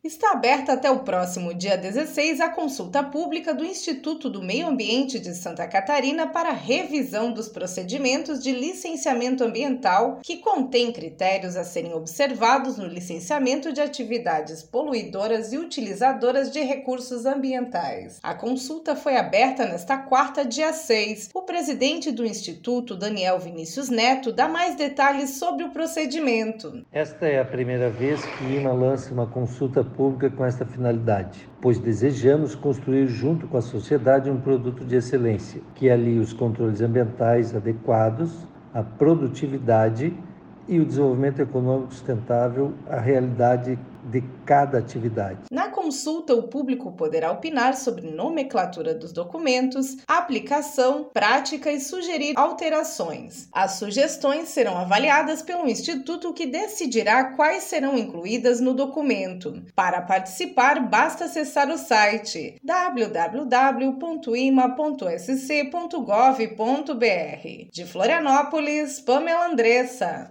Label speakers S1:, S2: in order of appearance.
S1: Está aberta até o próximo dia 16 a consulta pública do Instituto do Meio Ambiente de Santa Catarina para revisão dos procedimentos de licenciamento ambiental que contém critérios a serem observados no licenciamento de atividades poluidoras e utilizadoras de recursos ambientais. A consulta foi aberta nesta quarta, dia 6. O presidente do Instituto, Daniel Vinícius Neto, dá mais detalhes sobre o procedimento.
S2: Esta é a primeira vez que IMA lança uma consulta pública com esta finalidade, pois desejamos construir junto com a sociedade um produto de excelência, que alie os controles ambientais adequados, a produtividade e o desenvolvimento econômico sustentável à realidade de cada atividade.
S1: Na consulta, o público poderá opinar sobre nomenclatura dos documentos, aplicação, prática e sugerir alterações. As sugestões serão avaliadas pelo Instituto, que decidirá quais serão incluídas no documento. Para participar, basta acessar o site www.ima.sc.gov.br. De Florianópolis, Pamela Andressa.